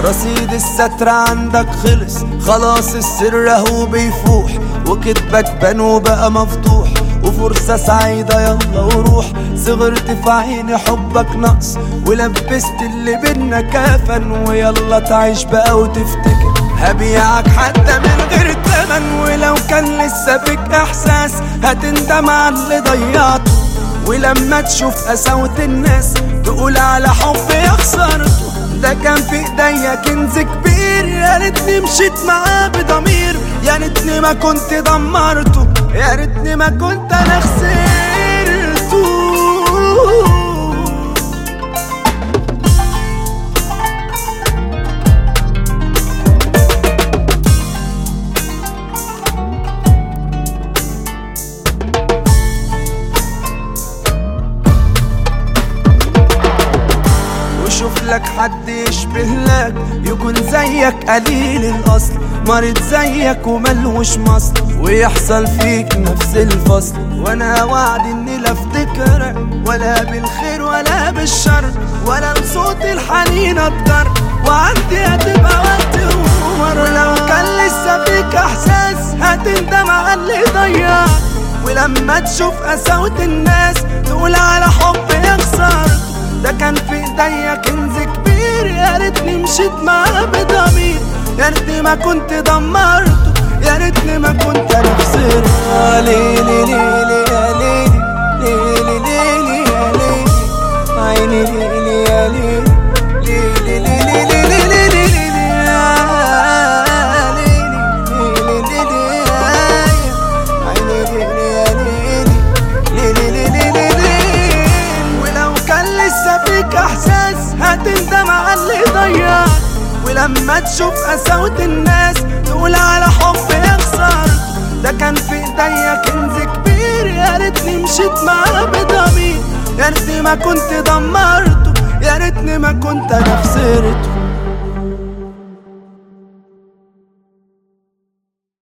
رصيد الستر عندك خلص خلاص، السر اهو بيفوح وكدبك بان وبقى مفتوح، وفرصة سعيدة يلا وروح. صغرت في عيني حبك نقص، ولبست اللي بينا كفن، ويلا تعيش بقى وتفتكر هبيعك حتى من غير تمن. ولو كان لسه فيك احساس هتندم على اللي ضيعته، ولما تشوف قساوة الناس تقول على حب يا خسارته. ده كان في ايديا كنز كبير، يا ريتني مشيت معاه بضمير، يا ريتني ما كنت دمرته، يا ريتني ما كنت انا خسرته. شوف لك حد يشبه لك، يكون زيك قليل الاصل، مريض زيك وملوش مصل، ويحصل فيك نفس الفصل. وانا وعد اني لا افتكرك ولا بالخير ولا بالشر، ولا بصوت الحنين اقدر، وعندي هتبقى وقت عمر. ولو كان لسه فيك احساس هتندم على اللي ضيعك، ولما تشوف قساوة الناس تقول على حب يا خسارته. ده كان في ايديا كنز كبير، يا ريتني مشيت معاه بضمير، يا ريتني ما كنت دمرته، يا ريتني ما كنت انا خسرته. ليلي ليلي يا ليلي ليلي ليلي يا ليلي عيني ليلي يا ليلي ليلي ليلي ليلي ليلي ليلي يا ليلي ليلي ليلي يا عيني ليلي يا ليلي ليلي ليلي ليلي. ولو كان لسه فيك احساس هتندم على اللي ضيعك، ولما تشوف قساوة الناس تقول على حب يا خسارته. ده كان في ايديا كنز كبير، يا ريتني مشيت معاه بضمير، يا ريتني ما كنت دمرته، يا ريتني ما كنت انا خسرته.